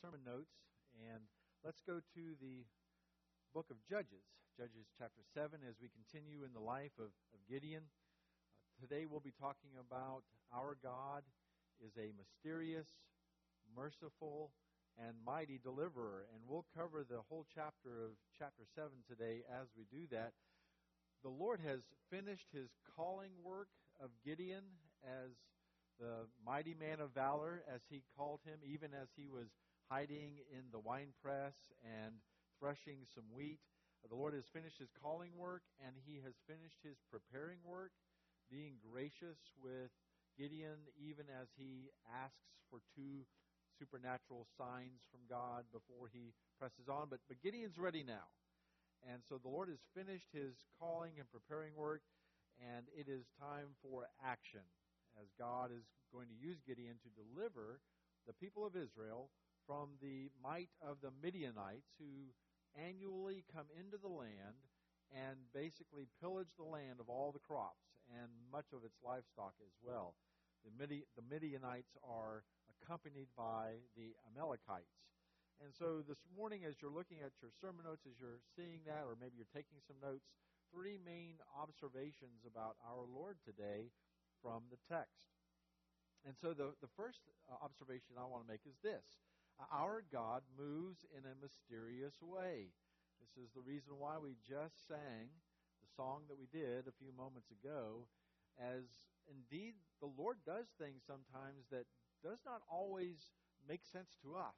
sermon notes, and let's go to the book of Judges, Judges chapter 7, as we continue in the life of Gideon. Today we'll be talking about our God is a mysterious, merciful, and mighty deliverer, and we'll cover the whole chapter of chapter 7 today as we do that. The Lord has finished His calling work of Gideon as the mighty man of valor, as He called him, even as he was hiding in the winepress and threshing some wheat. The Lord has finished His calling work, and He has finished His preparing work, being gracious with Gideon, even as he asks for 2 supernatural signs from God before he presses on. But Gideon's ready now. And so the Lord has finished His calling and preparing work, and it is time for action, as God is going to use Gideon to deliver the people of Israel from the might of the Midianites, who annually come into the land and basically pillage the land of all the crops and much of its livestock as well. The Midianites are accompanied by the Amalekites. And so this morning, as you're looking at your sermon notes, as you're seeing that, or maybe you're taking some notes, 3 main observations about our Lord today from the text. And so the first observation I want to make is this. Our God moves in a mysterious way. This is the reason why we just sang the song that we did a few moments ago, as indeed the Lord does things sometimes that does not always make sense to us.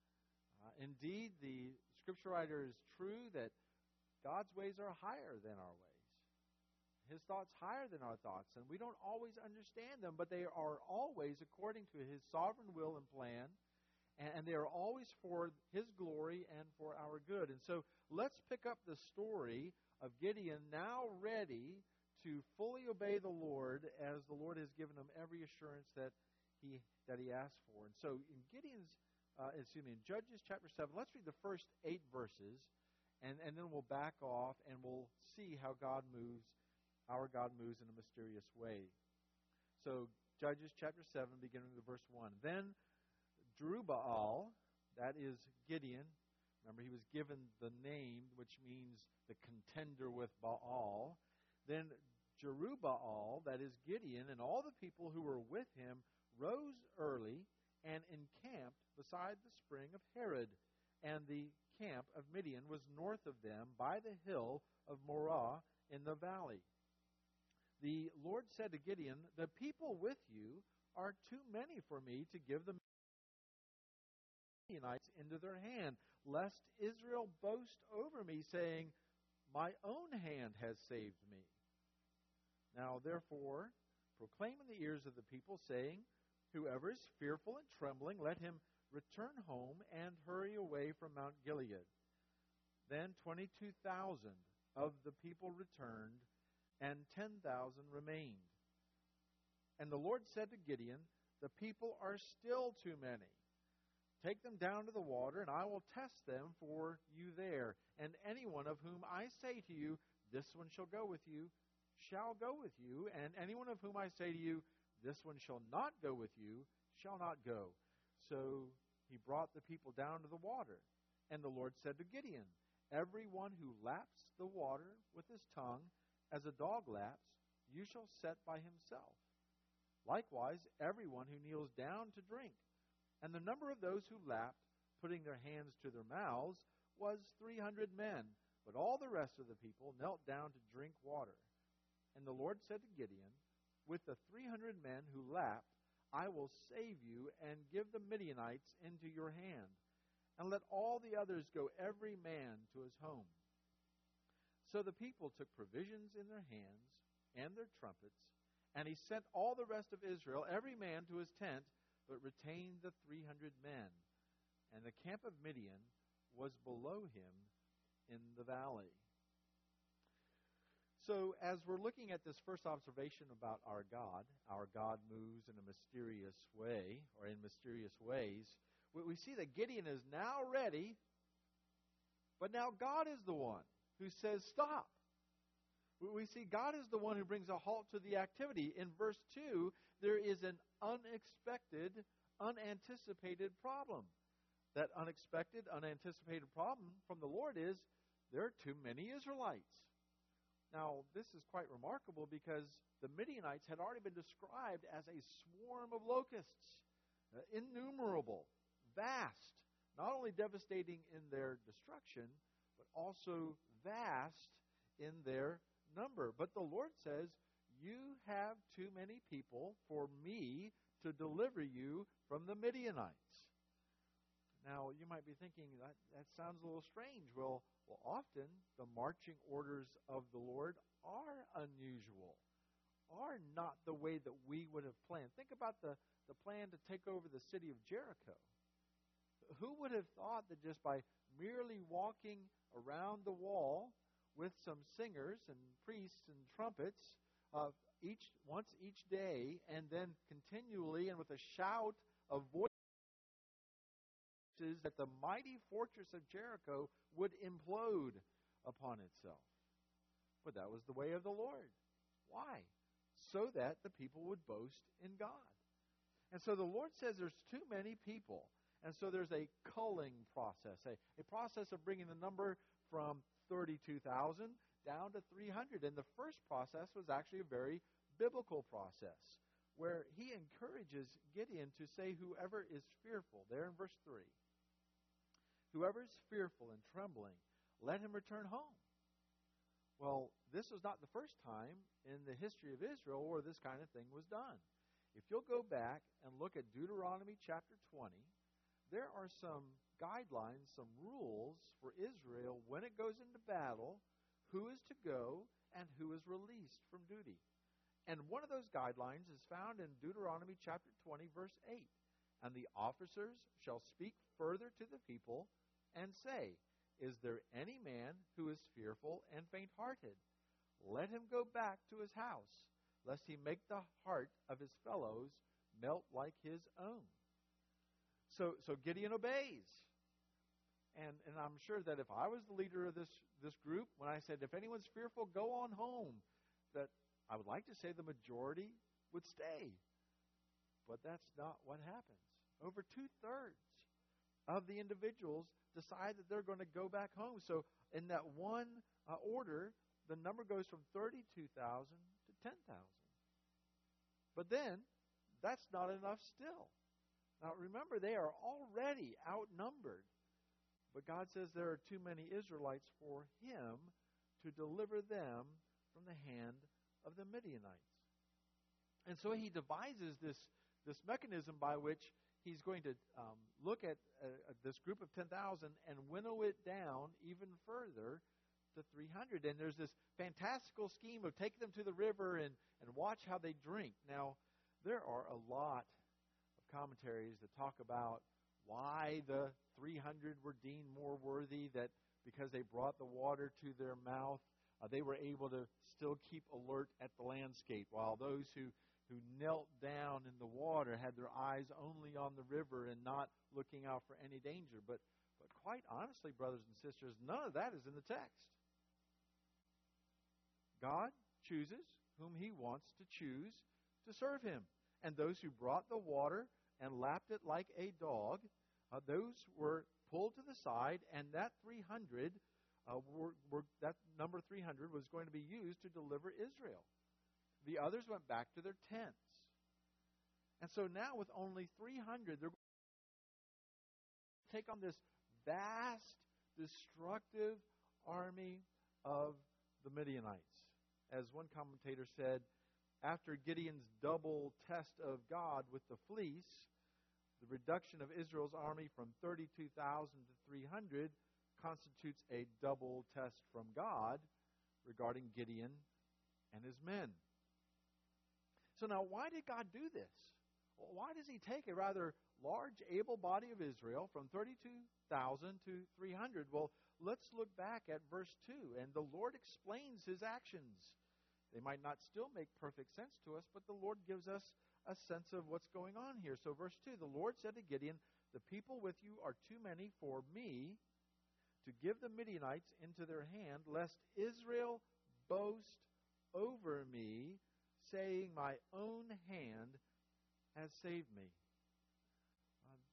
Indeed, the Scripture writer is true that God's ways are higher than our ways. His thoughts higher than our thoughts, and we don't always understand them, but they are always according to His sovereign will and plan, and they are always for His glory and for our good. And so let's pick up the story of Gideon, now ready to fully obey the Lord, as the Lord has given him every assurance that he asked for. And so in in Judges chapter 7, let's read the first 8 verses, and then we'll back off and we'll see how our God moves in a mysterious way. So Judges chapter 7, beginning with verse 1. Then Jerubbaal, that is Gideon. Remember, he was given the name, which means the contender with Baal. Then Jerubbaal, that is Gideon, and all the people who were with him rose early and encamped beside the spring of Harod. And the camp of Midian was north of them by the hill of Morah in the valley. The Lord said to Gideon, "The people with you are too many for me to give the Midianites into their hand, lest Israel boast over me, saying, 'My own hand has saved me.' Now therefore proclaim in the ears of the people, saying, 'Whoever is fearful and trembling, let him return home and hurry away from Mount Gilead.' Then 22,000 of the people returned, and 10,000 remained. And the Lord said to Gideon, 'The people are still too many. Take them down to the water, and I will test them for you there. And anyone of whom I say to you, this one shall go with you, shall go with you. And anyone of whom I say to you, this one shall not go with you, shall not go.' So he brought the people down to the water. And the Lord said to Gideon, 'Everyone who laps the water with his tongue, as a dog laps, you shall set by himself. Likewise, everyone who kneels down to drink.' And the number of those who lapped, putting their hands to their mouths, was 300 men. But all the rest of the people knelt down to drink water. And the Lord said to Gideon, 'With the 300 men who lapped, I will save you and give the Midianites into your hand. And let all the others go, every man to his home.' So the people took provisions in their hands and their trumpets, and he sent all the rest of Israel, every man to his tent, but retained the 300 men. And the camp of Midian was below him in the valley." So as we're looking at this first observation about our God moves in a mysterious way, or in mysterious ways, we see that Gideon is now ready, but now God is the one who says stop. We see God is the one who brings a halt to the activity. In verse 2, there is an unexpected, unanticipated problem. that unexpected, unanticipated problem from the Lord is there are too many Israelites. Now, this is quite remarkable because the Midianites had already been described as a swarm of locusts, innumerable, vast, not only devastating in their destruction, but also vast in their number. But the Lord says, you have too many people for me to deliver you from the Midianites. Now, you might be thinking, that sounds a little strange. Well, often the marching orders of the Lord are unusual, are not the way that we would have planned. Think about the plan to take over the city of Jericho. Who would have thought that just by merely walking around the wall with some singers and priests and trumpets once each day, and then continually and with a shout of voices, that the mighty fortress of Jericho would implode upon itself? But that was the way of the Lord. Why? So that the people would boast in God. And so the Lord says there's too many people. And so there's a culling process, a process of bringing the number from 32,000 down to 300. And the first process was actually a very biblical process, where he encourages Gideon to say, whoever is fearful, there in verse 3, whoever is fearful and trembling, let him return home. Well, this was not the first time in the history of Israel where this kind of thing was done. If you'll go back and look at Deuteronomy chapter 20, there are some guidelines, some rules for Israel when it goes into battle, who is to go and who is released from duty. And one of those guidelines is found in Deuteronomy chapter 20, verse 8. And the officers shall speak further to the people and say, is there any man who is fearful and faint-hearted? Let him go back to his house, lest he make the heart of his fellows melt like his own. So Gideon obeys. And I'm sure that if I was the leader of this group, when I said, if anyone's fearful, go on home, that I would like to say the majority would stay. But that's not what happens. Over 2/3 of the individuals decide that they're going to go back home. So in that one order, the number goes from 32,000 to 10,000. But then, that's not enough still. Now remember, they are already outnumbered. But God says there are too many Israelites for him to deliver them from the hand of the Midianites. And so he devises this mechanism by which he's going to look at this group of 10,000 and winnow it down even further to 300. And there's this fantastical scheme of taking them to the river and watch how they drink. Now, there are a lot of commentaries that talk about why the 300 were deemed more worthy, that because they brought the water to their mouth, they were able to still keep alert at the landscape, while those who knelt down in the water had their eyes only on the river and not looking out for any danger. But quite honestly, brothers and sisters, none of that is in the text. God chooses whom he wants to choose to serve him. And those who brought the water and lapped it like a dog, those were pulled to the side, and that 300 that number 300 was going to be used to deliver Israel. The others went back to their tents. And so now with only 300, they're going to take on this vast, destructive army of the Midianites. As one commentator said, after Gideon's double test of God with the fleece, the reduction of Israel's army from 32,000 to 300 constitutes a double test from God regarding Gideon and his men. So now, why did God do this? Well, why does he take a rather large, able body of Israel from 32,000 to 300? Well, let's look back at verse 2, and the Lord explains his actions. They might not still make perfect sense to us, but the Lord gives us a sense of what's going on here. So verse 2, the Lord said to Gideon, the people with you are too many for me to give the Midianites into their hand, lest Israel boast over me, saying, my own hand has saved me.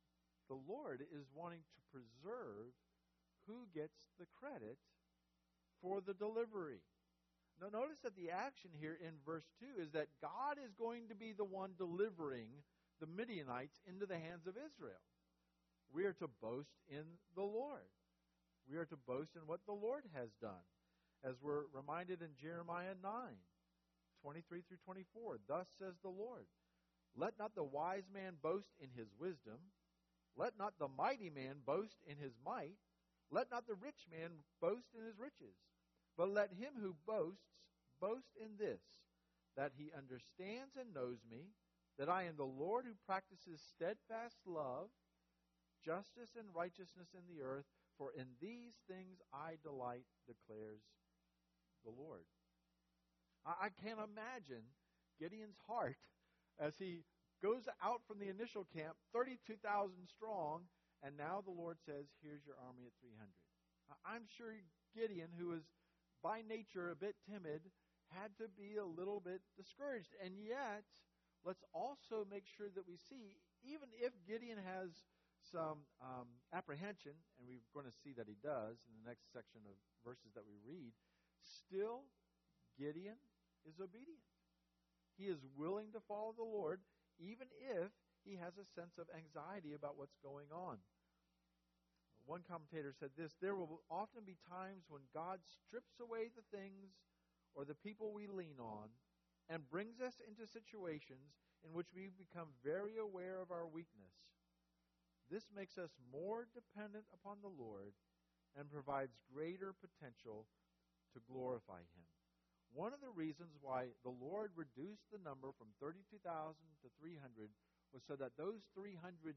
the Lord is wanting to preserve who gets the credit for the delivery. Now, notice that the action here in verse 2 is that God is going to be the one delivering the Midianites into the hands of Israel. We are to boast in the Lord. We are to boast in what the Lord has done. As we're reminded in Jeremiah 9, 23 through 24, thus says the Lord, let not the wise man boast in his wisdom. Let not the mighty man boast in his might. Let not the rich man boast in his riches. But let him who boasts, boast in this, that he understands and knows me, that I am the Lord who practices steadfast love, justice and righteousness in the earth, for in these things I delight, declares the Lord. I can't imagine Gideon's heart as he goes out from the initial camp, 32,000 strong, and now the Lord says, here's your army at 300. I'm sure Gideon, who is by nature a bit timid, had to be a little bit discouraged. And yet, let's also make sure that we see, even if Gideon has some apprehension, and we're going to see that he does in the next section of verses that we read, still Gideon is obedient. He is willing to follow the Lord, even if he has a sense of anxiety about what's going on. One commentator said this, there will often be times when God strips away the things or the people we lean on and brings us into situations in which we become very aware of our weakness. This makes us more dependent upon the Lord and provides greater potential to glorify Him. One of the reasons why the Lord reduced the number from 32,000 to 300 was so that those 300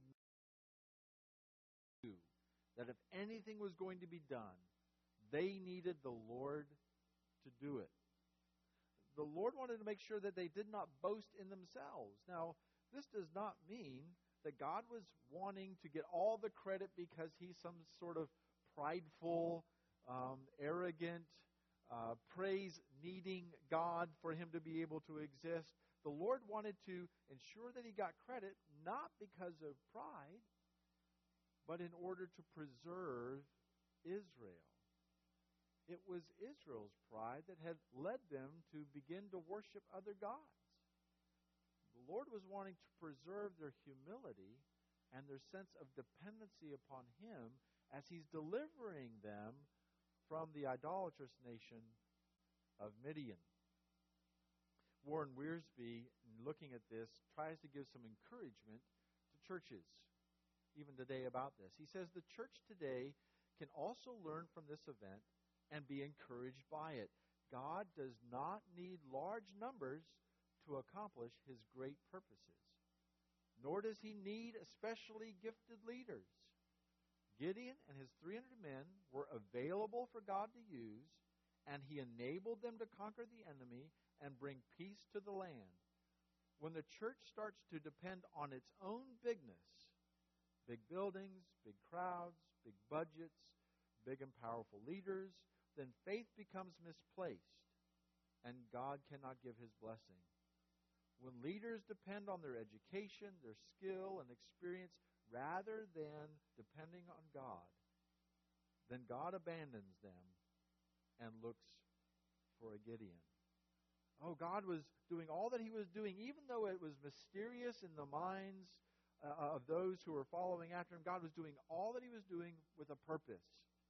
knew that if anything was going to be done, they needed the Lord to do it. The Lord wanted to make sure that they did not boast in themselves. Now, this does not mean that God was wanting to get all the credit because He's some sort of prideful, arrogant, praise-needing God for Him to be able to exist. The Lord wanted to ensure that He got credit not because of pride, but in order to preserve Israel. It was Israel's pride that had led them to begin to worship other gods. The Lord was wanting to preserve their humility and their sense of dependency upon Him as He's delivering them from the idolatrous nation of Midian. Warren Wiersbe, in looking at this, tries to give some encouragement to churches, even today, about this. He says the church today can also learn from this event and be encouraged by it. God does not need large numbers to accomplish His great purposes, nor does He need especially gifted leaders. Gideon and his 300 men were available for God to use, and He enabled them to conquer the enemy and bring peace to the land. When the church starts to depend on its own bigness, big buildings, big crowds, big budgets, big and powerful leaders, then faith becomes misplaced, and God cannot give His blessing. When leaders depend on their education, their skill, and experience rather than depending on God, then God abandons them and looks for a Gideon. Oh, God was doing all that He was doing, even though it was mysterious in the minds of those who were following after Him. God was doing all that He was doing with a purpose,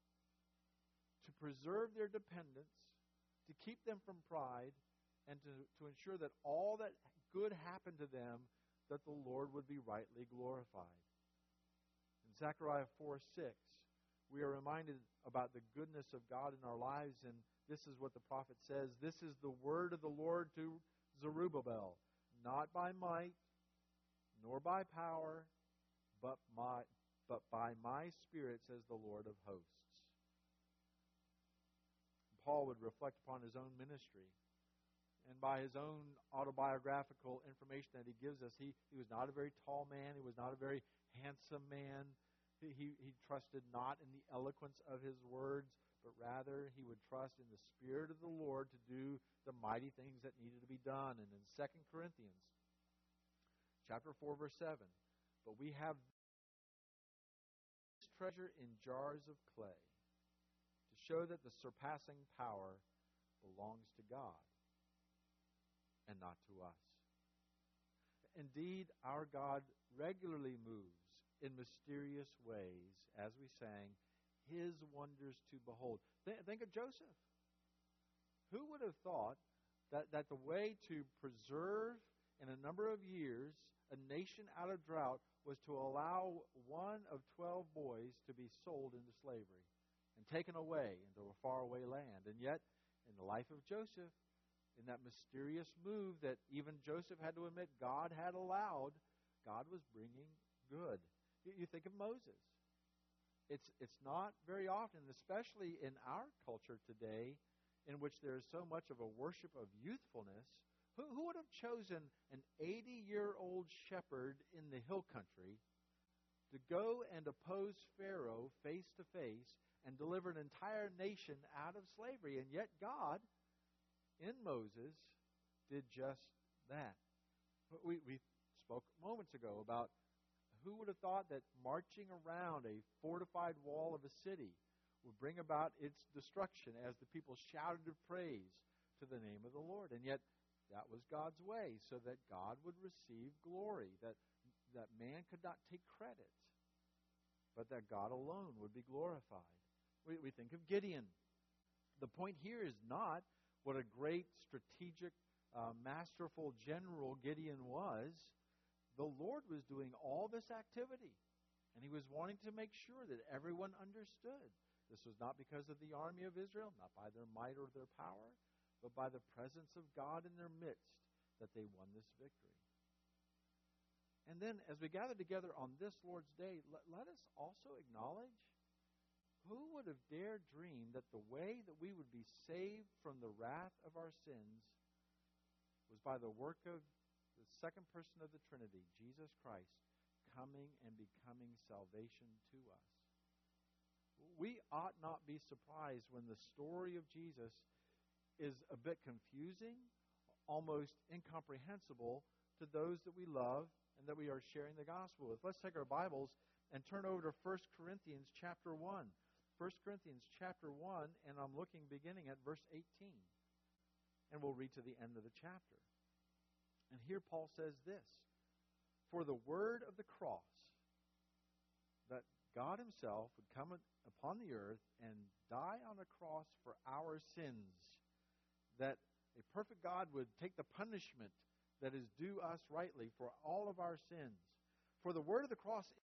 to preserve their dependence, to keep them from pride, and to ensure that all that good happened to them, that the Lord would be rightly glorified. In Zechariah 4:6, we are reminded about the goodness of God in our lives, and this is what the prophet says, "This is the word of the Lord to Zerubbabel, not by might, nor by power, but by my Spirit, says the Lord of hosts." Paul would reflect upon his own ministry, and by his own autobiographical information that he gives us, he was not a very tall man. He was not a very handsome man. He trusted not in the eloquence of his words, but rather he would trust in the Spirit of the Lord to do the mighty things that needed to be done. And in 2 Corinthians chapter 4, verse 7, "But we have treasure in jars of clay to show that the surpassing power belongs to God and not to us. Indeed, our God regularly moves in mysterious ways, as we sang, His wonders to behold. Think of Joseph. Who would have thought that the way to preserve in a number of years a nation out of drought was to allow one of 12 boys to be sold into slavery and taken away into a faraway land? And yet, in the life of Joseph, in that mysterious move that even Joseph had to admit God had allowed, God was bringing good. You think of Moses. It's not very often, especially in our culture today, in which there is so much of a worship of youthfulness. Who would have chosen an 80-year-old shepherd in the hill country to go and oppose Pharaoh face to face and deliver an entire nation out of slavery? And yet God, in Moses, did just that. We spoke moments ago about who would have thought that marching around a fortified wall of a city would bring about its destruction as the people shouted of praise to the name of the Lord. And yet that was God's way, so that God would receive glory, that man could not take credit, but that God alone would be glorified. We think of Gideon. The point here is not what a great strategic, masterful general Gideon was. The Lord was doing all this activity, and He was wanting to make sure that everyone understood. This was not because of the army of Israel, not by their might or their power, but by the presence of God in their midst that they won this victory. And then, as we gather together on this Lord's Day, let us also acknowledge, who would have dared dream that the way that we would be saved from the wrath of our sins was by the work of the second person of the Trinity, Jesus Christ, coming and becoming salvation to us. We ought not be surprised when the story of Jesus is a bit confusing, almost incomprehensible to those that we love and that we are sharing the gospel with. Let's take our Bibles and turn over to 1 Corinthians chapter 1. 1 Corinthians chapter 1, and I'm looking beginning at verse 18. And we'll read to the end of the chapter. And here Paul says this: For the word of the cross, that God Himself would come upon the earth and die on a cross for our sins, that a perfect God would take the punishment that is due us rightly for all of our sins. For the word of the cross is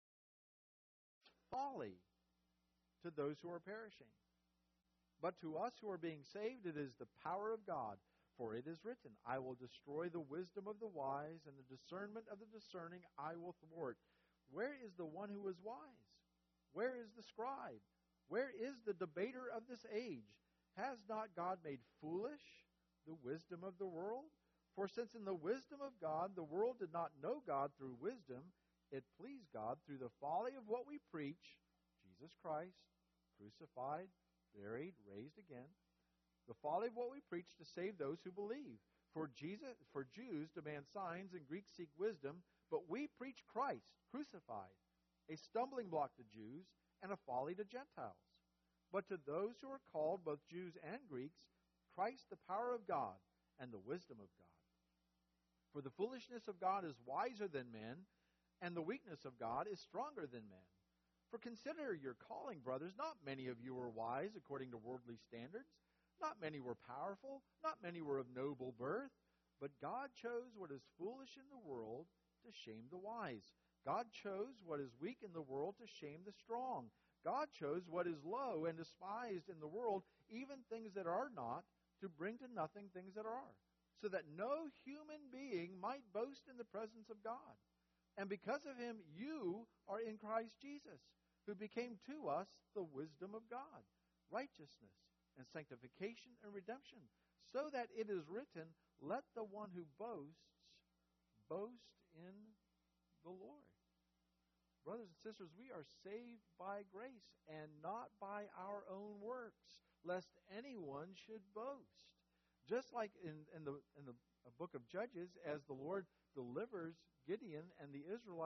folly to those who are perishing. But to us who are being saved, it is the power of God. For it is written, I will destroy the wisdom of the wise, and the discernment of the discerning I will thwart. Where is the one who is wise? Where is the scribe? Where is the debater of this age? Has not God made foolish the wisdom of the world? For since in the wisdom of God the world did not know God through wisdom, it pleased God through the folly of what we preach, Jesus Christ, crucified, buried, raised again, the folly of what we preach to save those who believe. For Jews demand signs and Greeks seek wisdom, but we preach Christ, crucified, a stumbling block to Jews and a folly to Gentiles. But to those who are called, both Jews and Greeks, Christ the power of God and the wisdom of God. For the foolishness of God is wiser than men, and the weakness of God is stronger than men. For consider your calling, brothers. Not many of you were wise according to worldly standards. Not many were powerful. Not many were of noble birth. But God chose what is foolish in the world to shame the wise. God chose what is weak in the world to shame the strong. God chose what is low and despised in the world, even things that are not, to bring to nothing things that are, so that no human being might boast in the presence of God. And because of Him, you are in Christ Jesus, who became to us the wisdom of God, righteousness and sanctification and redemption, so that it is written, let the one who boasts, boast in the Lord. Brothers and sisters, we are saved by grace and not by our own works, lest anyone should boast. Just like in the book of Judges, as the Lord delivers Gideon and the Israelites,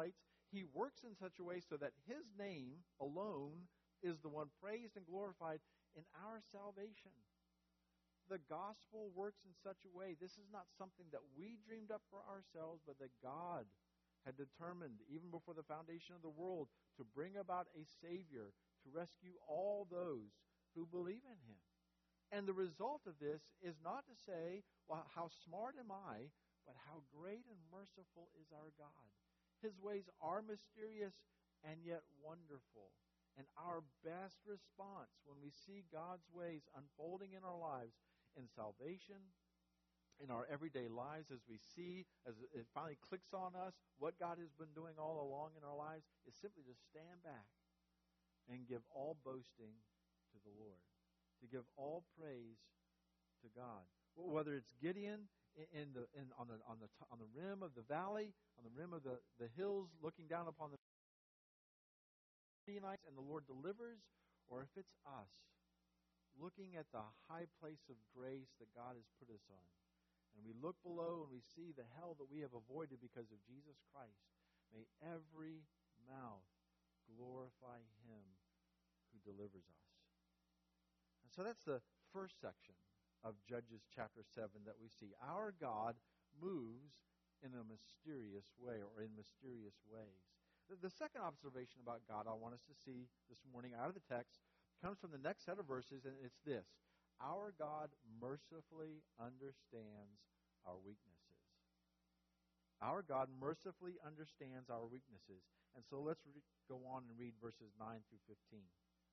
He works in such a way so that His name alone is the one praised and glorified in our salvation. The gospel works in such a way. This is not something that we dreamed up for ourselves, but that God had determined, even before the foundation of the world, to bring about a Savior to rescue all those who believe in Him. And the result of this is not to say, well, how smart am I, but how great and merciful is our God. His ways are mysterious and yet wonderful. And our best response when we see God's ways unfolding in our lives, in salvation, in our everyday lives, as we see, as it finally clicks on us, what God has been doing all along in our lives, is simply to stand back and give all boasting to the Lord, to give all praise to God. Whether it's Gideon on the rim of the valley, on the rim of the hills, looking down upon the Midianites, and the Lord delivers, or if it's us, looking at the high place of grace that God has put us on, and we look below and we see the hell that we have avoided because of Jesus Christ, may every mouth glorify Him who delivers us. And so that's the first section of Judges chapter 7 that we see. Our God moves in a mysterious way, or in mysterious ways. The second observation about God I want us to see this morning out of the text comes from the next set of verses, and it's this. Our God mercifully understands our weaknesses. Our God mercifully understands our weaknesses. And so let's go on and read verses 9 through 15.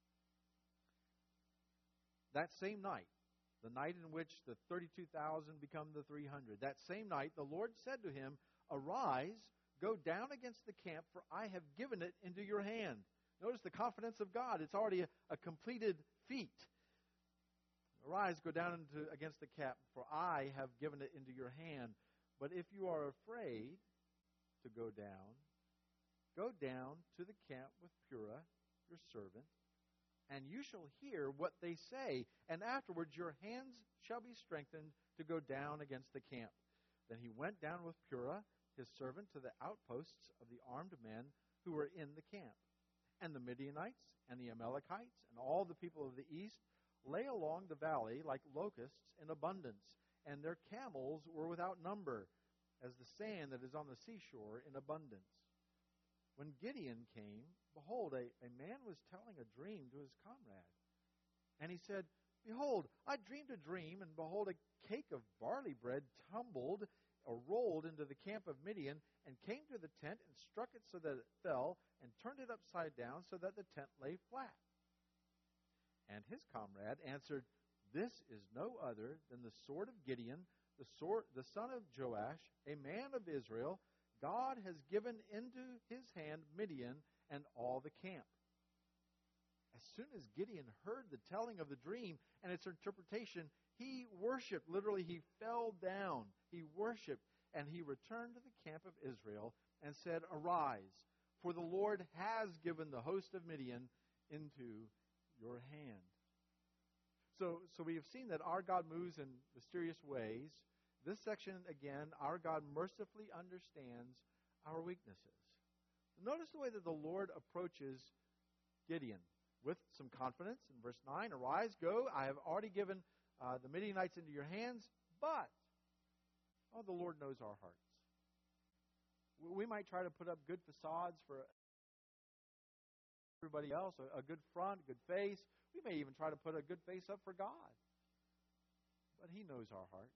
That same night, the night in which the 32,000 become the 300, that same night the Lord said to him, "Arise, go down against the camp, for I have given it into your hand." Notice the confidence of God. It's already a completed feat. "Arise, go down against the camp, for I have given it into your hand. But if you are afraid to go down to the camp with Purah, your servant, and you shall hear what they say, and afterwards your hands shall be strengthened to go down against the camp." Then he went down with Purah, his servant, to the outposts of the armed men who were in the camp. And the Midianites and the Amalekites and all the people of the east lay along the valley like locusts in abundance, and their camels were without number, as the sand that is on the seashore in abundance. When Gideon came, behold, a man was telling a dream to his comrade. And he said, "Behold, I dreamed a dream, and behold, a cake of barley bread tumbled or rolled into the camp of Midian, and came to the tent and struck it so that it fell, and turned it upside down so that the tent lay flat." And his comrade answered, "This is no other than the sword of Gideon, the son of Joash, a man of Israel. God has given into his hand Midian and all the camp." As soon as Gideon heard the telling of the dream and its interpretation, he worshipped. Literally, he fell down. He worshipped, and he returned to the camp of Israel and said, "Arise, for the Lord has given the host of Midian into your hand." So we have seen that our God moves in mysterious ways. This section, again, our God mercifully understands our weaknesses. Notice the way that the Lord approaches Gideon with some confidence. In verse 9, "Arise, go, I have already given the Midianites into your hands, but," the Lord knows our hearts. We might try to put up good facades for everybody else, a good front, a good face. We may even try to put a good face up for God. But He knows our hearts.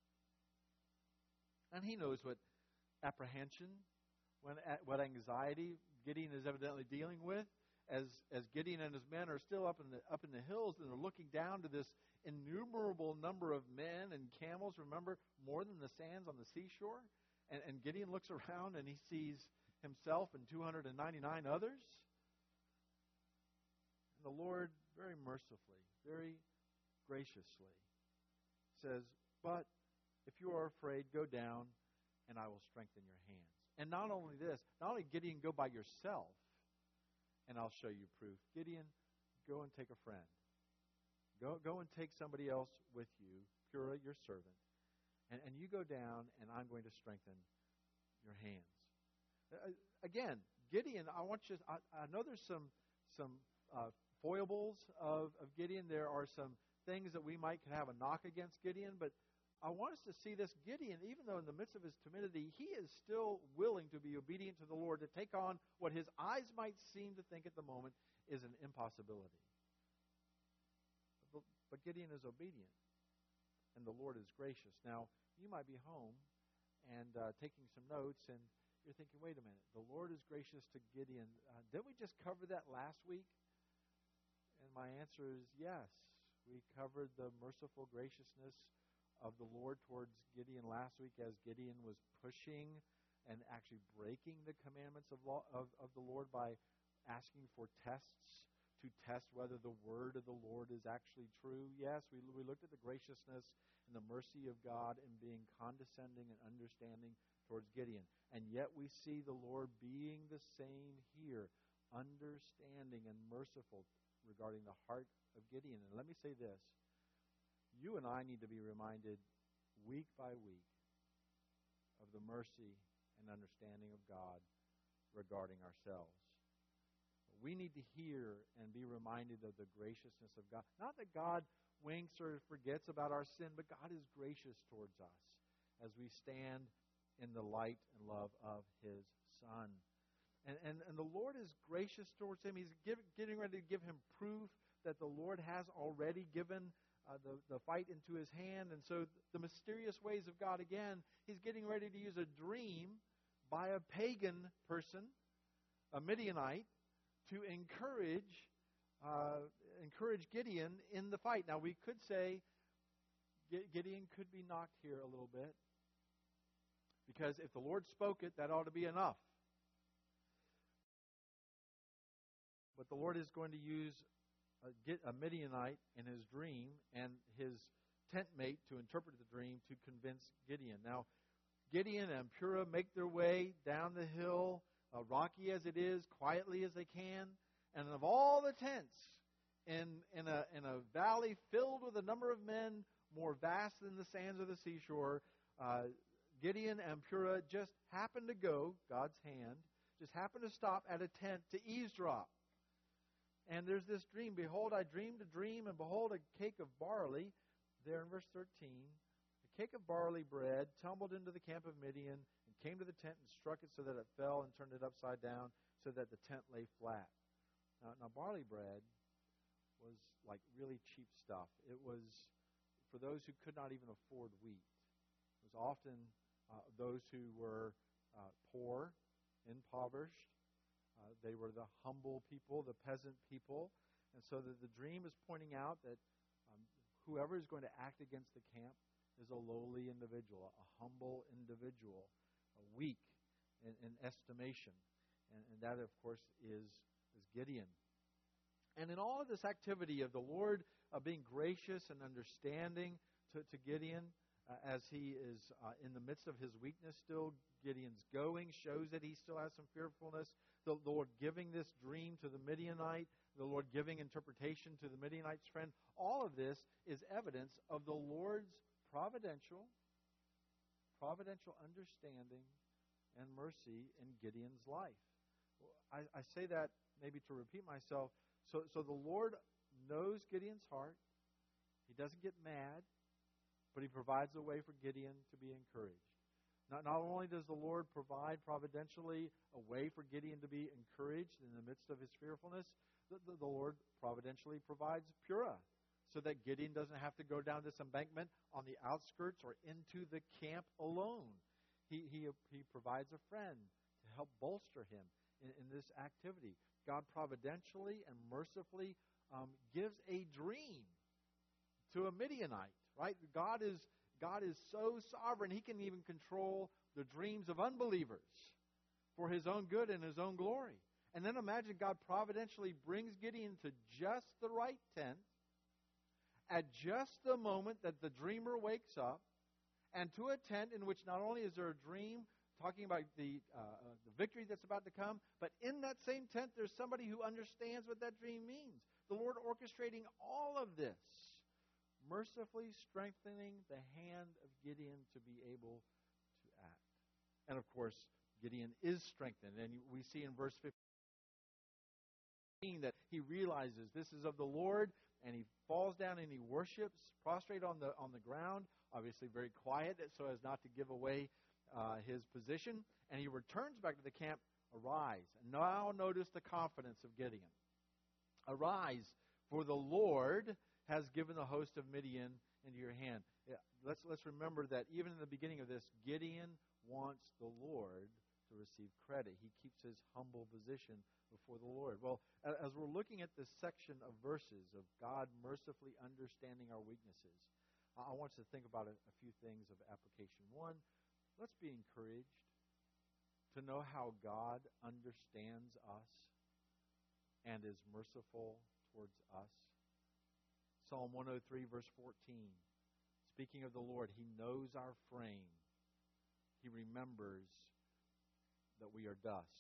And He knows what apprehension, what anxiety Gideon is evidently dealing with, as Gideon and his men are still up in the hills, and they're looking down to this innumerable number of men and camels. Remember, more than the sands on the seashore. And Gideon looks around and he sees himself and 299 others. And the Lord, very mercifully, very graciously, says, "But if you are afraid, go down, and I will strengthen your hands." And not only this, not only Gideon, go by yourself, and I'll show you proof. Gideon, go and take a friend. Go and take somebody else with you, Purah, your servant. And you go down, and I'm going to strengthen your hands. Again, Gideon, I know there's some foibles of Gideon. There are some things that we might have a knock against Gideon, but I want us to see this Gideon, even though in the midst of his timidity, he is still willing to be obedient to the Lord, to take on what his eyes might seem to think at the moment is an impossibility. But Gideon is obedient, and the Lord is gracious. Now, you might be home and taking some notes, and you're thinking, wait a minute, the Lord is gracious to Gideon. Didn't we just cover that last week? And my answer is yes. We covered the merciful graciousness of the Lord towards Gideon last week as Gideon was pushing and actually breaking the commandments of the Lord by asking for tests to test whether the word of the Lord is actually true. Yes, we looked at the graciousness and the mercy of God in being condescending and understanding towards Gideon. And yet we see the Lord being the same here, understanding and merciful regarding the heart of Gideon. And let me say this. You and I need to be reminded week by week of the mercy and understanding of God regarding ourselves. We need to hear and be reminded of the graciousness of God. Not that God winks or forgets about our sin, but God is gracious towards us as we stand in the light and love of His Son. And the Lord is gracious towards him. He's getting ready to give him proof that the Lord has already given the fight into his hand. And so the mysterious ways of God again, he's getting ready to use a dream by a pagan person, a Midianite, to encourage Gideon in the fight. Now, we could say Gideon could be knocked here a little bit, because if the Lord spoke it, that ought to be enough. But the Lord is going to use a Midianite in his dream and his tent mate to interpret the dream to convince Gideon. Now, Gideon and Purah make their way down the hill, rocky as it is, quietly as they can. And of all the tents in a valley filled with a number of men more vast than the sands of the seashore, Gideon and Purah just happened to go, God's hand, just happened to stop at a tent to eavesdrop. And there's this dream. Behold, I dreamed a dream, and behold, a cake of barley, there in verse 13, a cake of barley bread tumbled into the camp of Midian and came to the tent and struck it so that it fell and turned it upside down so that the tent lay flat. Now barley bread was like really cheap stuff. It was for those who could not even afford wheat. It was often those who were poor, impoverished. They were the humble people, the peasant people. And so the dream is pointing out that whoever is going to act against the camp is a lowly individual, a humble individual, weak in estimation. And that, of course, is Gideon. And in all of this activity of the Lord being gracious and understanding to Gideon, as he is in the midst of his weakness still, Gideon's going shows that he still has some fearfulness. The Lord giving this dream to the Midianite, the Lord giving interpretation to the Midianite's friend, all of this is evidence of the Lord's providential understanding and mercy in Gideon's life. I say that maybe to repeat myself. So the Lord knows Gideon's heart. He doesn't get mad, but he provides a way for Gideon to be encouraged. Not only does the Lord provide providentially a way for Gideon to be encouraged in the midst of his fearfulness, the Lord providentially provides Purah so that Gideon doesn't have to go down this embankment on the outskirts or into the camp alone. He provides a friend to help bolster him in this activity. God providentially and mercifully gives a dream to a Midianite, right? God is so sovereign, he can even control the dreams of unbelievers for his own good and his own glory. And then imagine God providentially brings Gideon to just the right tent at just the moment that the dreamer wakes up, and to a tent in which not only is there a dream talking about the victory that's about to come, but in that same tent there's somebody who understands what that dream means. The Lord orchestrating all of this, mercifully strengthening the hand of Gideon to be able to act. And of course, Gideon is strengthened. And we see in verse 15 that he realizes this is of the Lord, and he falls down and he worships, prostrate on the ground, obviously very quiet so as not to give away his position. And he returns back to the camp. Arise. And now notice the confidence of Gideon. Arise, for the Lord has given the host of Midian into your hand. Let's remember that even in the beginning of this, Gideon wants the Lord to receive credit. He keeps his humble position before the Lord. Well, as we're looking at this section of verses of God mercifully understanding our weaknesses, I want us to think about a few things of application. One, let's be encouraged to know how God understands us and is merciful towards us. Psalm 103, verse 14. Speaking of the Lord, He knows our frame. He remembers that we are dust.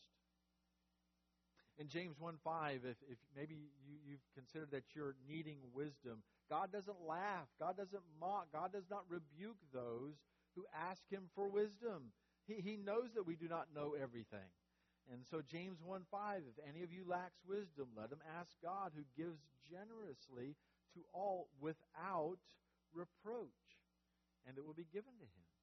In James 1:5, if maybe you've considered that you're needing wisdom, God doesn't laugh. God doesn't mock. God does not rebuke those who ask Him for wisdom. He knows that we do not know everything. And so James 1:5, if any of you lacks wisdom, let him ask God, who gives generously to all without reproach, and it will be given to him.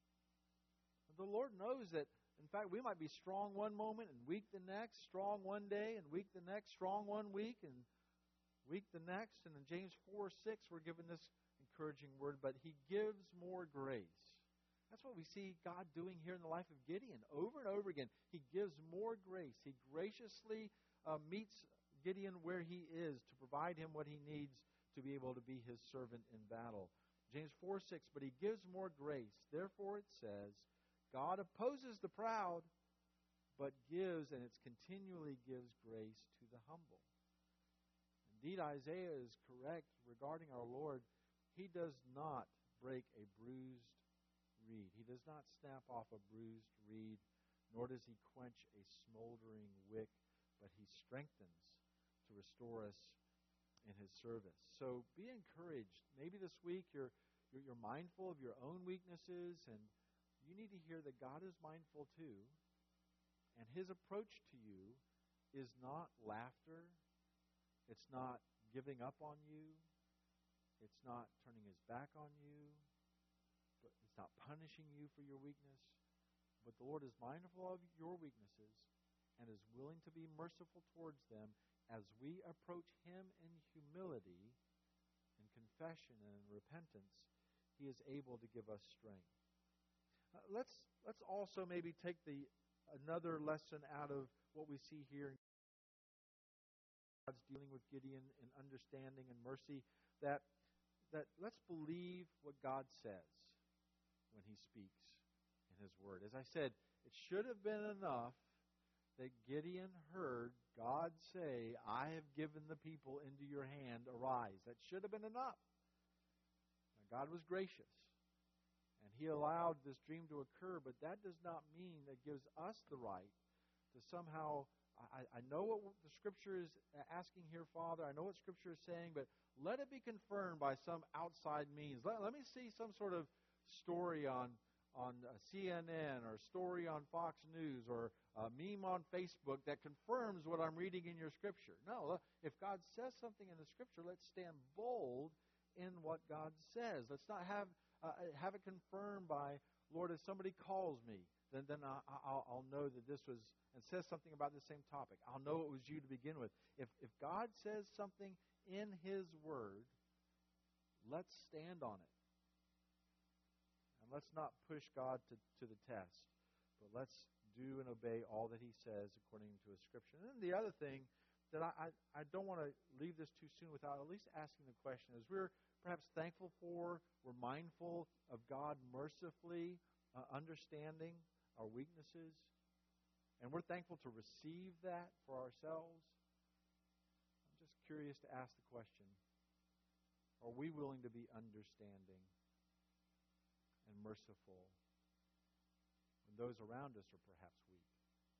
The Lord knows that, in fact, we might be strong one moment and weak the next, strong one day and weak the next, strong one week and weak the next. And in James 4:6, we're given this encouraging word, but He gives more grace. That's what we see God doing here in the life of Gideon over and over again. He gives more grace. He graciously meets Gideon where he is to provide him what he needs to be able to be His servant in battle. James 4:6, but He gives more grace. Therefore it says, God opposes the proud, but gives, and it continually gives grace to the humble. Indeed, Isaiah is correct regarding our Lord. He does not break a bruised reed. He does not snap off a bruised reed, nor does He quench a smoldering wick, but He strengthens to restore us in His service. So be encouraged. Maybe this week you're mindful of your own weaknesses, and you need to hear that God is mindful too, and His approach to you is not laughter. It's not giving up on you. It's not turning His back on you. But it's not punishing you for your weakness. But the Lord is mindful of your weaknesses and is willing to be merciful towards them as we approach Him in humility, in confession, and in repentance. He is able to give us strength. Let's also maybe take another lesson out of what we see here. God's dealing with Gideon in understanding and mercy. That let's believe what God says when He speaks in His Word. As I said, it should have been enough that Gideon heard God say, I have given the people into your hand, arise. That should have been enough. Now, God was gracious, and He allowed this dream to occur, but that does not mean that gives us the right to somehow, I know what the Scripture is asking here, Father. I know what Scripture is saying, but let it be confirmed by some outside means. Let me see some sort of story on CNN or story on Fox News or a meme on Facebook that confirms what I'm reading in your Scripture. No, if God says something in the Scripture, let's stand bold in what God says. Let's not have it confirmed by, Lord, if somebody calls me, then I'll know that this was, and says something about the same topic. I'll know it was you to begin with. If God says something in His Word, let's stand on it. And let's not push God to the test, but let's do and obey all that He says according to His Scripture. And then the other thing that I don't want to leave this too soon without at least asking the question is, we're perhaps thankful for, we're mindful of God mercifully understanding our weaknesses, and we're thankful to receive that for ourselves. I'm just curious to ask the question, are we willing to be understanding and merciful when those around us are perhaps weak?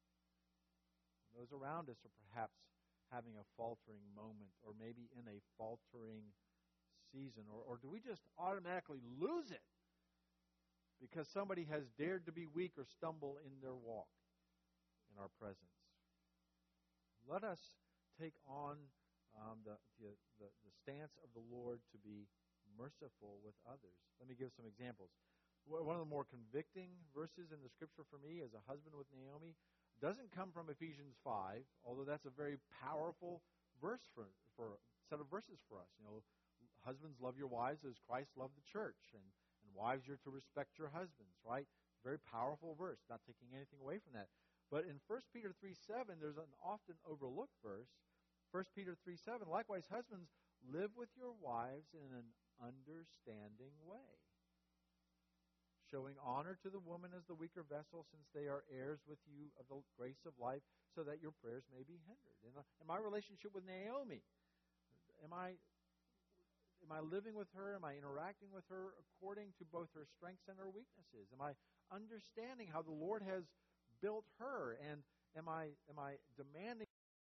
When those around us are perhaps having a faltering moment, or maybe in a faltering season, or do we just automatically lose it because somebody has dared to be weak or stumble in their walk? in our presence. Let us take on the stance of the Lord to be merciful with others. Let me give some examples. One of the more convicting verses in the Scripture for me as a husband with Naomi doesn't come from Ephesians 5, although that's a very powerful verse for set of verses for us. Husbands, love your wives as Christ loved the church, and wives, you're to respect your husbands, right? Very powerful verse, not taking anything away from that. But in 1 Peter 3:7, there's an often overlooked verse. 1 Peter 3:7, likewise, husbands, live with your wives in an understanding way, showing honor to the woman as the weaker vessel, since they are heirs with you of the grace of life, so that your prayers may be hindered. In my relationship with Naomi, am I living with her? Am I interacting with her according to both her strengths and her weaknesses? Am I understanding how the Lord has built her? And am I demanding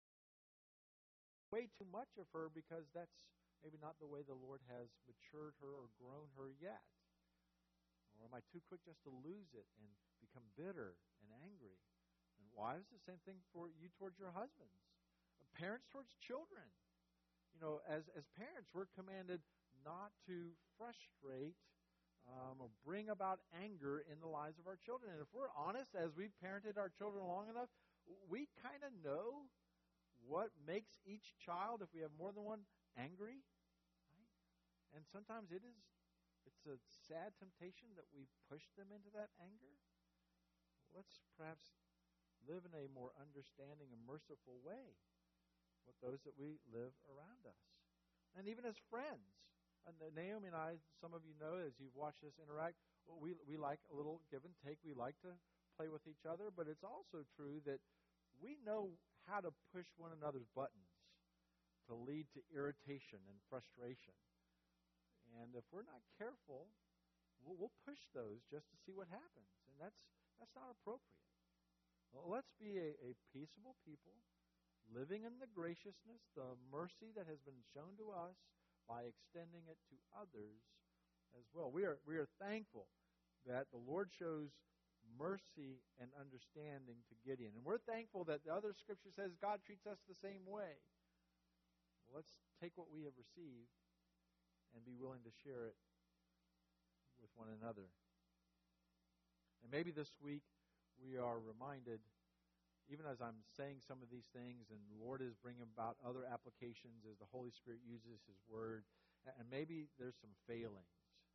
way too much of her because that's maybe not the way the Lord has matured her or grown her yet? Or am I too quick just to lose it and become bitter and angry? And wives, the same thing for you towards your husbands. Parents towards children. As parents, we're commanded not to frustrate or bring about anger in the lives of our children. And if we're honest, as we've parented our children long enough, we kind of know what makes each child, if we have more than one, angry. Right? And sometimes it's a sad temptation that we push them into that anger. Let's perhaps live in a more understanding and merciful way with those that we live around us. And even as friends. And Naomi and I, some of you know, as you've watched us interact, we like a little give and take. We like to play with each other. But it's also true that we know how to push one another's buttons to lead to irritation and frustration. And if we're not careful, we'll push those just to see what happens. And that's not appropriate. Well, let's be a peaceable people, living in the graciousness, the mercy that has been shown to us by extending it to others as well. We are thankful that the Lord shows mercy and understanding to Gideon. And we're thankful that the other Scripture says God treats us the same way. Well, let's take what we have received and be willing to share it with one another. And maybe this week we are reminded, even as I'm saying some of these things, and the Lord is bringing about other applications as the Holy Spirit uses His Word, and maybe there's some failings.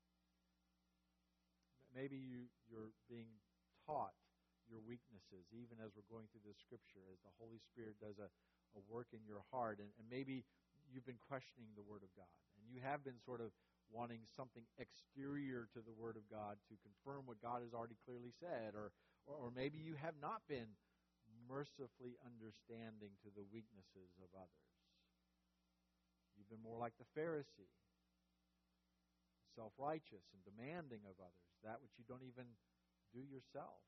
Maybe you're being taught your weaknesses, even as we're going through this Scripture, as the Holy Spirit does a work in your heart. And maybe you've been questioning the Word of God, and you have been sort of wanting something exterior to the Word of God to confirm what God has already clearly said, or maybe you have not been mercifully understanding to the weaknesses of others. You've been more like the Pharisee, self-righteous and demanding of others, that which you don't even do yourself.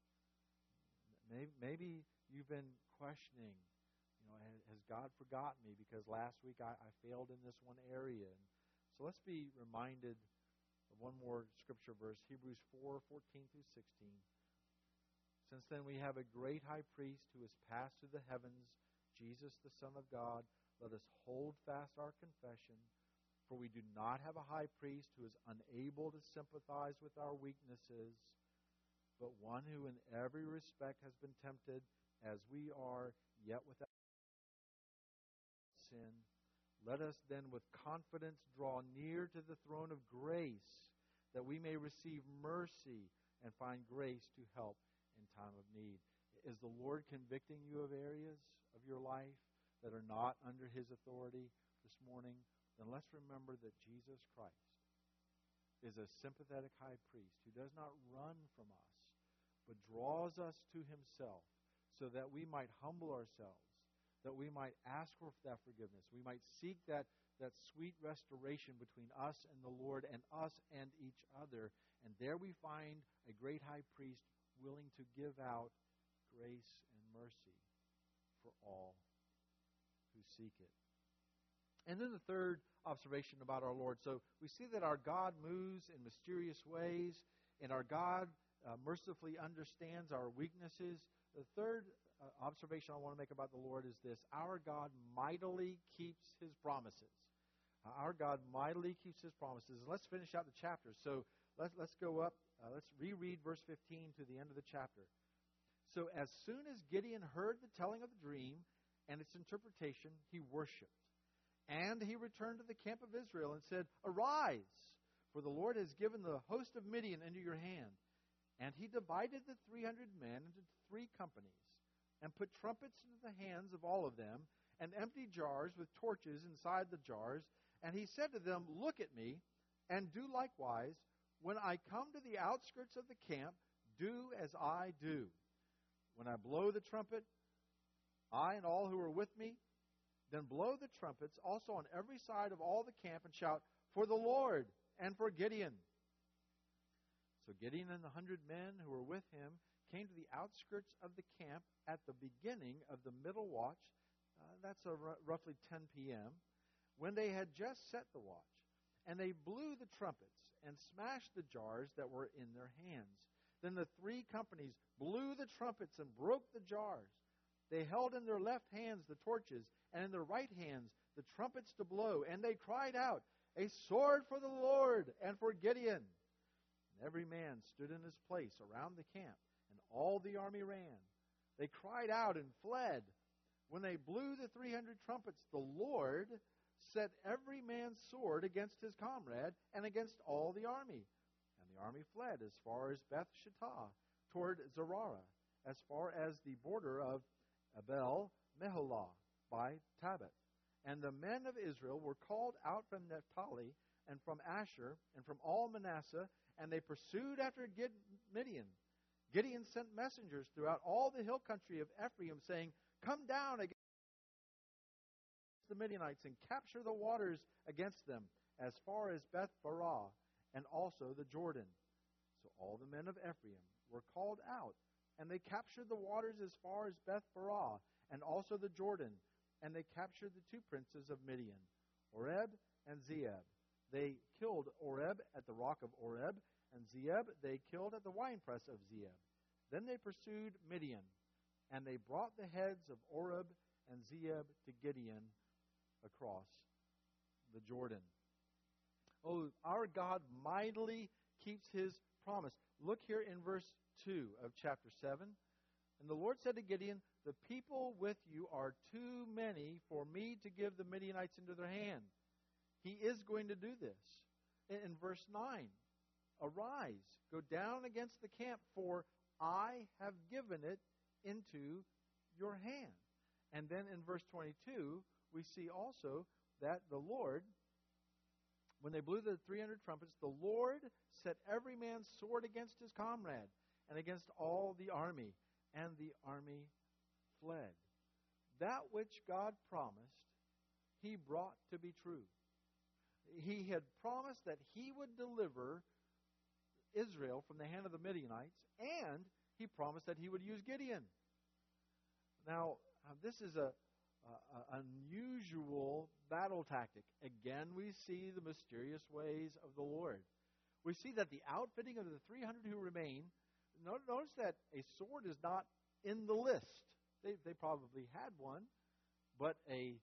Maybe you've been questioning, has God forgotten me because last week I failed in this one area? And so let's be reminded of one more Scripture verse, Hebrews 4:14 through 16. Since then we have a great high priest who has passed through the heavens, Jesus the Son of God. Let us hold fast our confession, for we do not have a high priest who is unable to sympathize with our weaknesses, but one who in every respect has been tempted as we are, yet without sin. Let us then with confidence draw near to the throne of grace, that we may receive mercy and find grace to help in time of need. Is the Lord convicting you of areas of your life that are not under His authority this morning? Then let's remember that Jesus Christ is a sympathetic high priest who does not run from us, but draws us to Himself so that we might humble ourselves, that we might ask for that forgiveness, we might seek that sweet restoration between us and the Lord and us and each other. And there we find a great high priest willing to give out grace and mercy for all who seek it. And then the third observation about our Lord. So we see that our God moves in mysterious ways, and our God mercifully understands our weaknesses. The third observation I want to make about the Lord is this. Our God mightily keeps his promises. Our God mightily keeps his promises. And let's finish out the chapter. So let's go up. Let's reread verse 15 to the end of the chapter. So as soon as Gideon heard the telling of the dream and its interpretation, he worshipped. And he returned to the camp of Israel and said, "Arise, for the Lord has given the host of Midian into your hand." And he divided the 300 men into 3 companies and put trumpets into the hands of all of them and empty jars with torches inside the jars. And he said to them, "Look at me and do likewise. When I come to the outskirts of the camp, do as I do. When I blow the trumpet, I and all who are with me, then blow the trumpets also on every side of all the camp and shout, 'For the Lord and for Gideon.'" So Gideon and the 100 men who were with him came to the outskirts of the camp at the beginning of the middle watch. That's roughly 10 p.m., when they had just set the watch. And they blew the trumpets and smashed the jars that were in their hands. Then the 3 companies blew the trumpets and broke the jars. They held in their left hands the torches, and in their right hands the trumpets to blow. And they cried out, "A sword for the Lord and for Gideon!" And every man stood in his place around the camp, and all the army ran. They cried out and fled. When they blew the 300 trumpets, the Lord set every man's sword against his comrade and against all the army. And the army fled as far as Beth Shittah, toward Zerah, as far as the border of Abel Meholah by Tabbath. And the men of Israel were called out from Naphtali and from Asher and from all Manasseh, and they pursued after Midian. Gideon sent messengers throughout all the hill country of Ephraim, saying, "Come down against the Midianites and capture the waters against them, as far as Beth Barah, and also the Jordan." So all the men of Ephraim were called out, and they captured the waters as far as Beth Barah, and also the Jordan, and they captured the 2 princes of Midian, Oreb and Zeeb. They killed Oreb at the rock of Oreb, and Zeeb they killed at the winepress of Zeeb. Then they pursued Midian, and they brought the heads of Oreb and Zeeb to Gideon across the Jordan. Oh, our God mightily keeps his promise. Look here in verse 2 of chapter 7. And the Lord said to Gideon, "The people with you are too many for me to give the Midianites into their hand." He is going to do this. In verse 9, "Arise, go down against the camp, for I have given it into your hand." And then in verse 22, we see also that the Lord, when they blew the 300 trumpets, the Lord set every man's sword against his comrade and against all the army, and the army fled. That which God promised, he brought to be true. He had promised that he would deliver Israel from the hand of the Midianites, and he promised that he would use Gideon. Now, this is an unusual battle tactic. Again, we see the mysterious ways of the Lord. We see that the outfitting of the 300 who remain, notice that a sword is not in the list. They probably had one, but a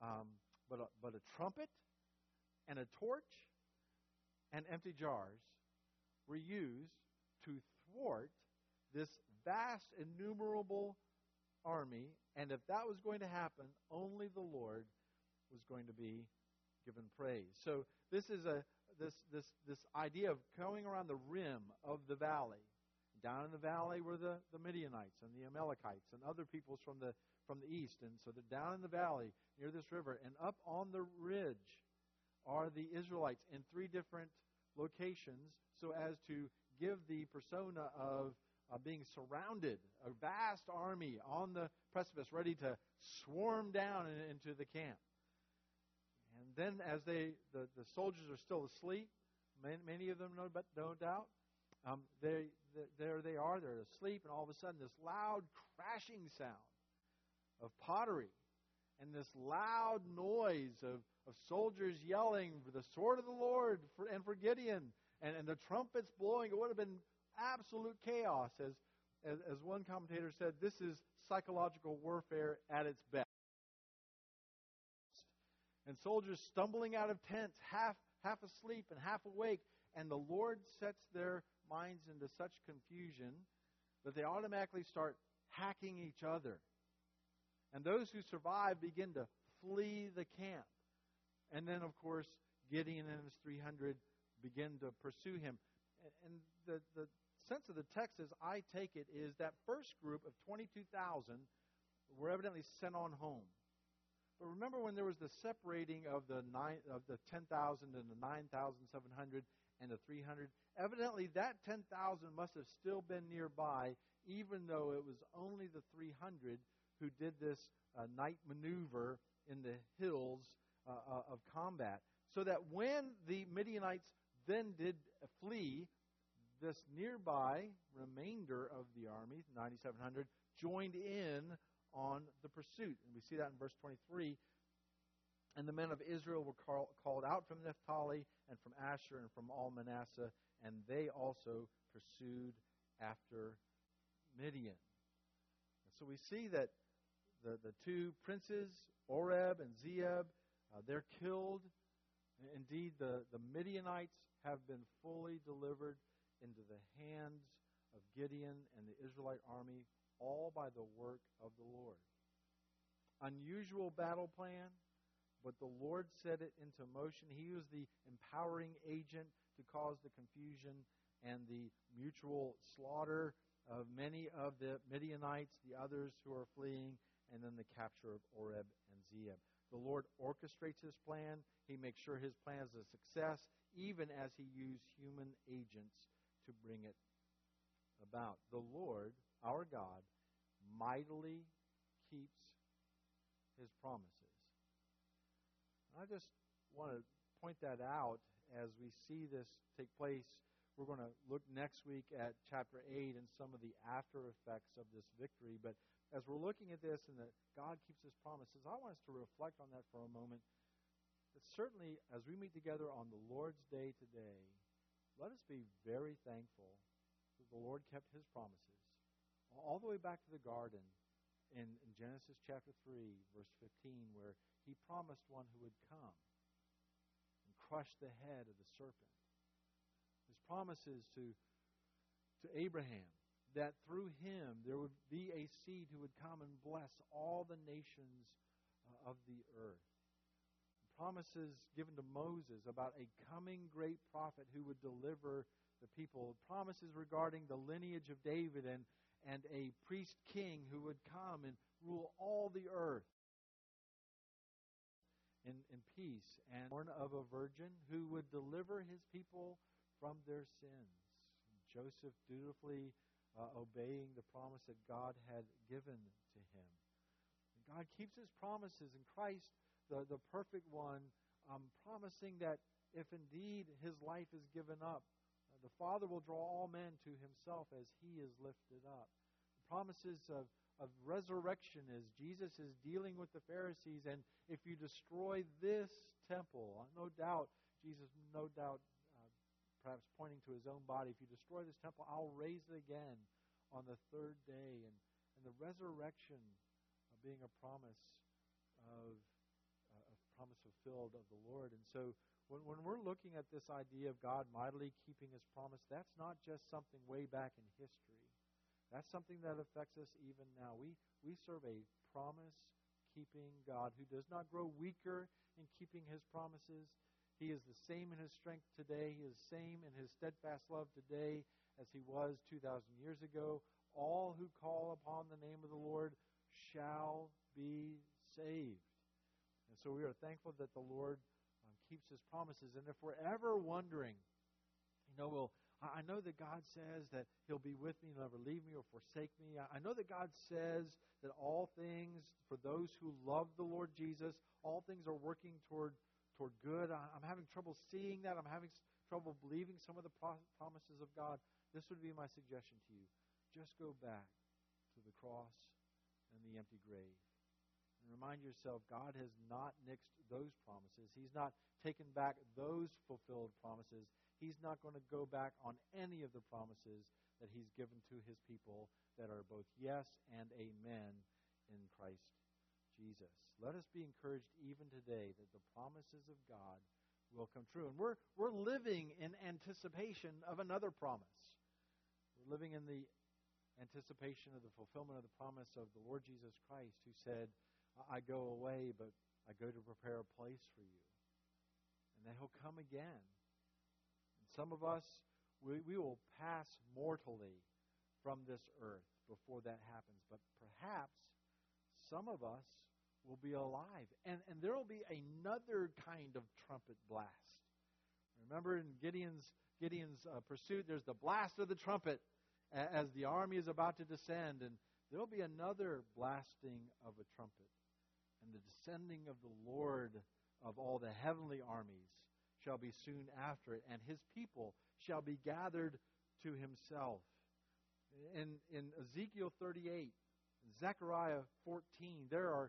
trumpet and a torch and empty jars were used to thwart this vast, innumerable army. And if that was going to happen, only the Lord was going to be given praise. So this is this idea of going around the rim of the valley. Down in the valley were the Midianites and the Amalekites and other peoples from the east. And so they're down in the valley near this river. And up on the ridge are the Israelites in 3 different locations, so as to give the persona of being surrounded, a vast army on the precipice ready to swarm down into the camp. And then as the soldiers are still asleep, many of them, no doubt, there they are, they're asleep, and all of a sudden this loud crashing sound of pottery and this loud noise of soldiers yelling for the sword of the Lord and for Gideon, and the trumpets blowing. It would have been absolute chaos. As one commentator said, this is psychological warfare at its best. And soldiers stumbling out of tents, half asleep and half awake, and the Lord sets their minds into such confusion that they automatically start hacking each other. And those who survive begin to flee the camp. And then, of course, Gideon and his 300 begin to pursue him. And the sense of the text, as I take it, is that first group of 22,000 were evidently sent on home. But remember when there was the separating of the 10,000 and the 9,700 and the 300? Evidently, that 10,000 must have still been nearby, even though it was only the 300 who did this night maneuver in the hills of combat. So that when the Midianites then did flee, this nearby remainder of the army, 9,700, joined in on the pursuit. And we see that in verse 23. And the men of Israel were called out from Naphtali and from Asher and from all Manasseh, and they also pursued after Midian. And so we see that the two princes, Oreb and Zeeb, they're killed. Indeed, the Midianites have been fully delivered into the hands of Gideon and the Israelite army, all by the work of the Lord. Unusual battle plan, but the Lord set it into motion. He was the empowering agent to cause the confusion and the mutual slaughter of many of the Midianites, the others who are fleeing, and then the capture of Oreb and Zeeb. The Lord orchestrates His plan. He makes sure His plan is a success, even as He used human agents to bring it about. The Lord, our God, mightily keeps His promises. I just want to point that out as we see this take place. We're going to look next week at chapter 8 and some of the after effects of this victory. But as we're looking at this and that God keeps His promises, I want us to reflect on that for a moment. That certainly, as we meet together on the Lord's Day today, let us be very thankful that the Lord kept His promises all the way back to the garden in Genesis chapter 3, verse 15, where He promised one who would come and crush the head of the serpent. His promises to Abraham that through him there would be a seed who would come and bless all the nations of the earth. Promises given to Moses about a coming great prophet who would deliver the people. Promises regarding the lineage of David and a priest king who would come and rule all the earth in peace. And born of a virgin who would deliver his people from their sins. Joseph dutifully obeying the promise that God had given to him. And God keeps His promises in Christ, the perfect one, promising that if indeed His life is given up, the Father will draw all men to Himself as He is lifted up. The promises of resurrection as Jesus is dealing with the Pharisees, and if you destroy this temple, no doubt, Jesus, perhaps pointing to His own body, if you destroy this temple, I'll raise it again on the third day. And the resurrection being a promise fulfilled of the Lord. And so when we're looking at this idea of God mightily keeping His promise, that's not just something way back in history. That's something that affects us even now. We serve a promise-keeping God who does not grow weaker in keeping His promises. He is the same in His strength today. He is the same in His steadfast love today as He was 2,000 years ago. All who call upon the name of the Lord shall be saved. And so we are thankful that the Lord keeps His promises. And if we're ever wondering, I know that God says that He'll be with me, He'll never leave me or forsake me. I know that God says that all things, for those who love the Lord Jesus, all things are working toward good. I'm having trouble seeing that. I'm having trouble believing some of the promises of God. This would be my suggestion to you. Just go back to the cross and the empty grave. And remind yourself, God has not nixed those promises. He's not taken back those fulfilled promises. He's not going to go back on any of the promises that He's given to His people that are both yes and amen in Christ Jesus. Let us be encouraged even today that the promises of God will come true. And we're living in anticipation of another promise. We're living in the anticipation of the fulfillment of the promise of the Lord Jesus Christ, who said, I go away, but I go to prepare a place for you. And that He'll come again. And some of us, we will pass mortally from this earth before that happens. But perhaps some of us will be alive. And there will be another kind of trumpet blast. Remember in Gideon's pursuit, there's the blast of the trumpet as the army is about to descend. And there will be another blasting of a trumpet. And the descending of the Lord of all the heavenly armies shall be soon after it, and His people shall be gathered to Himself. In Ezekiel 38, Zechariah 14, there are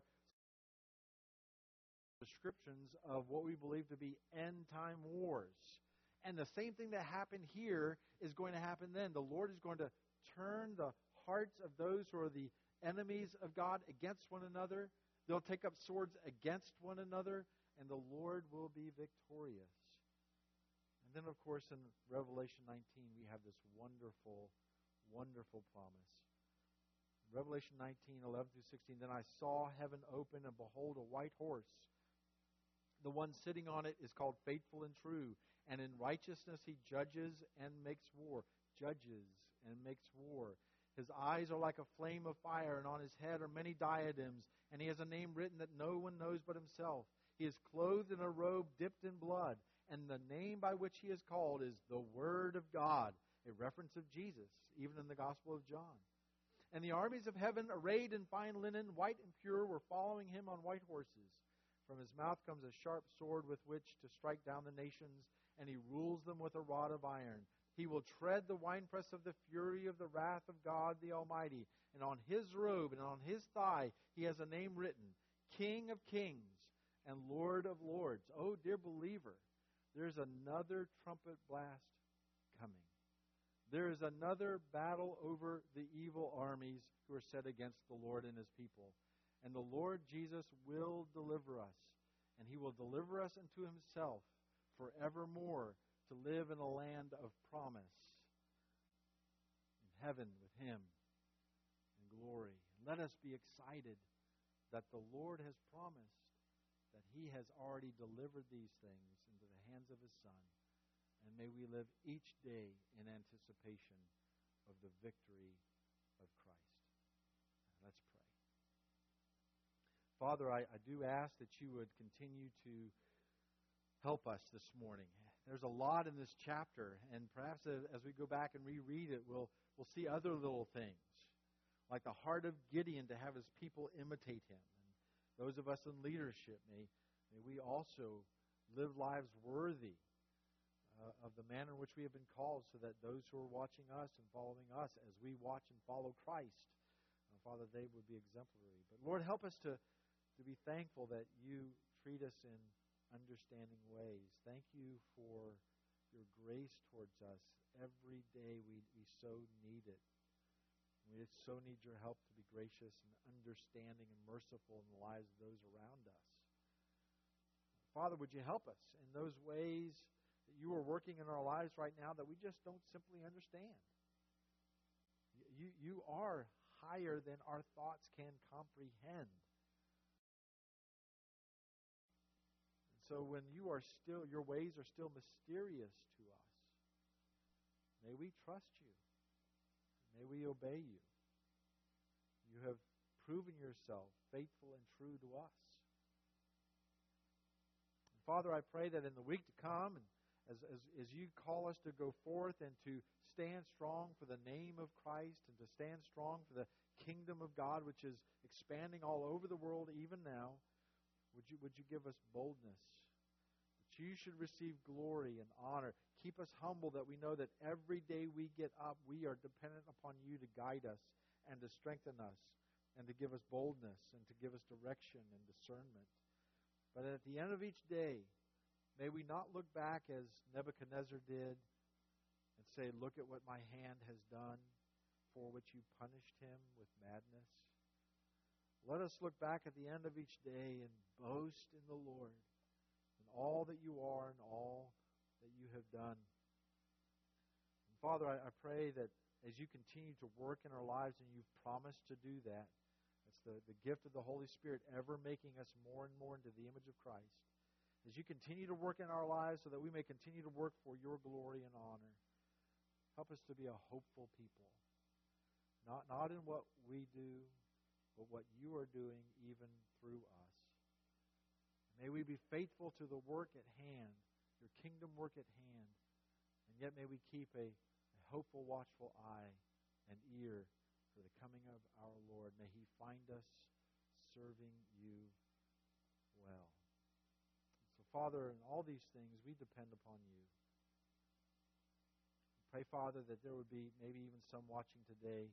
descriptions of what we believe to be end-time wars. And the same thing that happened here is going to happen then. The Lord is going to turn the hearts of those who are the enemies of God against one another. They'll take up swords against one another, and the Lord will be victorious. And then, of course, in Revelation 19, we have this wonderful, wonderful promise. Revelation 19, 11 through 16, then I saw heaven open, and behold, a white horse. The one sitting on it is called Faithful and True, and in righteousness he judges and makes war. Judges and makes war. His eyes are like a flame of fire, and on his head are many diadems, and he has a name written that no one knows but himself. He is clothed in a robe dipped in blood, and the name by which he is called is the Word of God, a reference of Jesus, even in the Gospel of John. And the armies of heaven, arrayed in fine linen, white and pure, were following him on white horses. From his mouth comes a sharp sword with which to strike down the nations, and he rules them with a rod of iron. He will tread the winepress of the fury of the wrath of God the Almighty. And on his robe and on his thigh he has a name written, King of Kings and Lord of Lords. Oh, dear believer, there's another trumpet blast coming. There is another battle over the evil armies who are set against the Lord and His people. And the Lord Jesus will deliver us. And He will deliver us unto Himself forevermore, to live in a land of promise, in heaven with Him in glory. And let us be excited that the Lord has promised that He has already delivered these things into the hands of His Son. And may we live each day in anticipation of the victory of Christ. Let's pray. Father, I do ask that you would continue to help us this morning. There's a lot in this chapter, and perhaps as we go back and reread it, we'll see other little things, like the heart of Gideon to have his people imitate him. And those of us in leadership, may we also live lives worthy of the manner in which we have been called, so that those who are watching us and following us, as we watch and follow Christ, Father, they would be exemplary. But Lord, help us to be thankful that you treat us in understanding ways. Thank you for your grace towards us. Every day we so need it. We so need your help to be gracious and understanding and merciful in the lives of those around us. Father, would you help us in those ways that you are working in our lives right now that we just don't simply understand? You are higher than our thoughts can comprehend. So when you are still, your ways are still mysterious to us, may we trust you. May we obey you. You have proven yourself faithful and true to us. And Father, I pray that in the week to come, and as you call us to go forth and to stand strong for the name of Christ, and to stand strong for the kingdom of God, which is expanding all over the world even now, would you give us boldness, that you should receive glory and honor. Keep us humble, that we know that every day we get up, we are dependent upon you to guide us and to strengthen us and to give us boldness and to give us direction and discernment. But at the end of each day, May we not look back as Nebuchadnezzar did and say, look at what my hand has done, for which you punished him with madness. Let us look back at the end of each day and boast in the Lord and all that you are and all that you have done. And Father, I pray that as you continue to work in our lives, and you've promised to do that, it's the gift of the Holy Spirit ever making us more and more into the image of Christ. As you continue to work in our lives so that we may continue to work for your glory and honor, help us to be a hopeful people. Not in what we do, but what you are doing even through us. May we be faithful to the work at hand, your kingdom work at hand, and yet may we keep a hopeful, watchful eye and ear for the coming of our Lord. May He find us serving you well. So, Father, in all these things, we depend upon you. Pray, Father, that there would be maybe even some watching today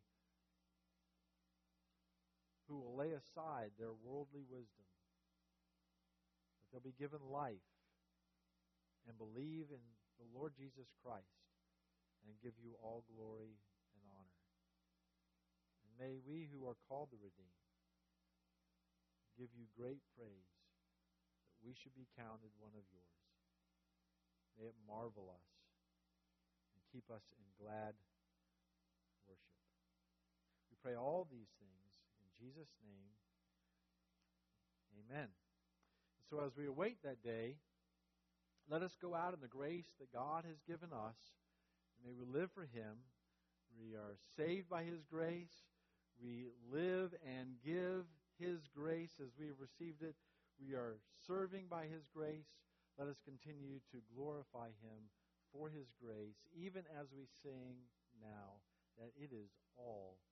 who will lay aside their worldly wisdom, that they'll be given life and believe in the Lord Jesus Christ and give you all glory and honor. And may we who are called the redeemed give you great praise that we should be counted one of yours. May it marvel us and keep us in glad worship. We pray all these things in Jesus' name. Amen. And so as we await that day, let us go out in the grace that God has given us. May we live for Him. We are saved by His grace. We live and give His grace as we have received it. We are serving by His grace. Let us continue to glorify Him for His grace, even as we sing now, that it is all